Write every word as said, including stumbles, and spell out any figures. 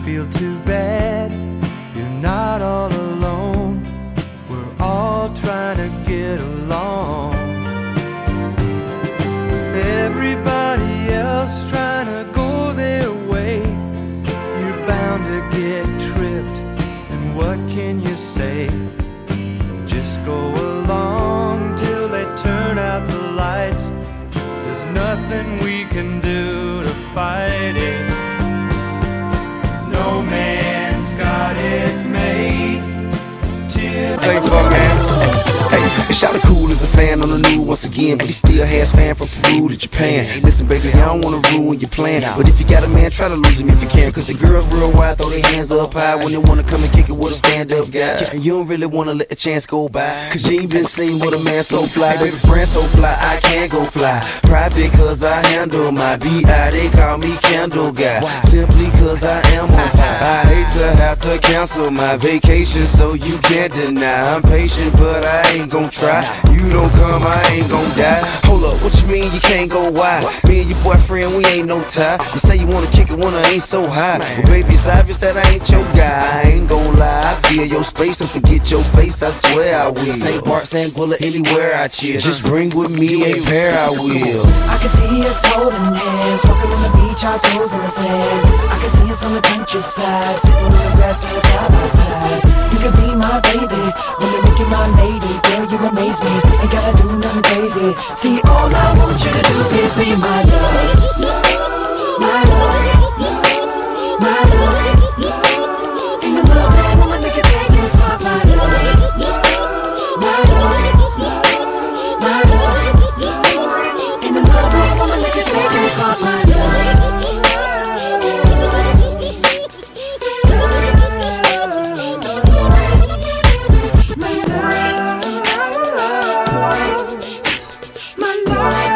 feel too bad, you're not all alone. We're all trying to get along, with everybody else trying to go their way. You're bound to get tripped, and what can you say? Just go along till they turn out the lights. There's nothing we can do to fight it. No man's got it made. Same fuck, man. Hey, hey, Shawty cool as a fan on the new once again, but he still has fan from Peru to Japan. Listen, baby, I don't wanna ruin your plan, but if you got a man, try to lose him if you can. Cause the girls real wide throw their hands up high when they wanna come and kick it with a stand-up guy. And you don't really wanna let the chance go by, cause you ain't been seen with a man so fly. Baby, friend so fly, I can't go fly. Private cause I handle my B I, they call me Candle Guy. Simply cause I am on fire. I hate to have to cancel my vacation, so you can't deny. I'm patient, but I ain't gon' try. You don't come, I ain't gon' die. Hold up, what you mean you can't go wide? Me and your boyfriend, we ain't no tie. You say you wanna kick it when I ain't so high. Well, baby, it's obvious that I ain't your guy. I ain't gon' lie, I feel your space. Don't forget your face, I swear I will. Saint Bart, Saint Bullet, anywhere I chill. Just bring with me a pair, I will. I can see us holding hands, walking on the beach, our toes in the sand. I can see us on the countryside, sitting on the grassland side by side. You can be my baby, when you're making my lady. Girl, you amaze me, ain't gotta do nothing crazy. See, all I want you to do is be my love, my